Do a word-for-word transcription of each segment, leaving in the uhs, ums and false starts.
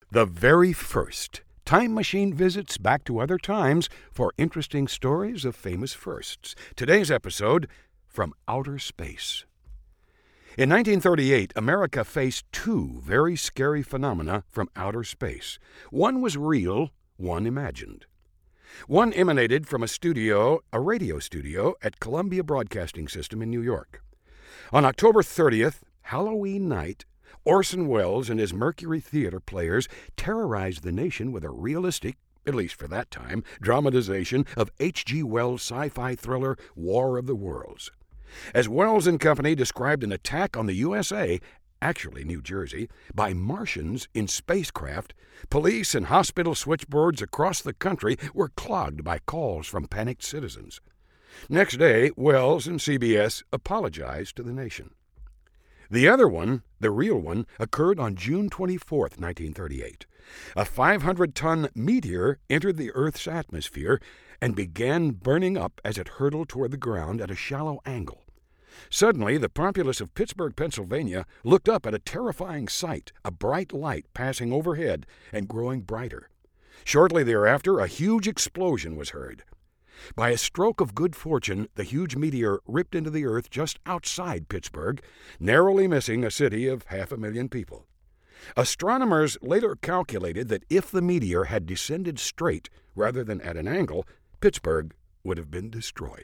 The Very First. Time machine visits back to other times for interesting stories of famous firsts. Today's episode, From Outer Space. In nineteen thirty-eight, America faced two very scary phenomena from outer space. One was real, one imagined. One emanated from a studio, a radio studio, at Columbia Broadcasting System in New York. On October thirtieth, Halloween night, Orson Welles and his Mercury Theater players terrorized the nation with a realistic, at least for that time, dramatization of H G Wells' sci-fi thriller War of the Worlds. As Wells and company described an attack on the U S A, actually New Jersey, by Martians in spacecraft, police and hospital switchboards across the country were clogged by calls from panicked citizens. Next day, Wells and C B S apologized to the nation. The other one, the real one, occurred on June twenty-fourth, nineteen thirty-eight. A five hundred ton meteor entered the Earth's atmosphere and began burning up as it hurtled toward the ground at a shallow angle. Suddenly, the populace of Pittsburgh, Pennsylvania, looked up at a terrifying sight, a bright light passing overhead and growing brighter. Shortly thereafter, a huge explosion was heard. By a stroke of good fortune, the huge meteor ripped into the earth just outside Pittsburgh, narrowly missing a city of half a million people. Astronomers later calculated that if the meteor had descended straight rather than at an angle, Pittsburgh would have been destroyed.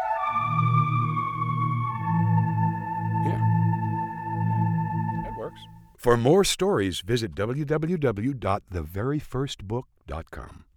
Yeah, that works. For more stories, visit w w w dot the very first book dot com.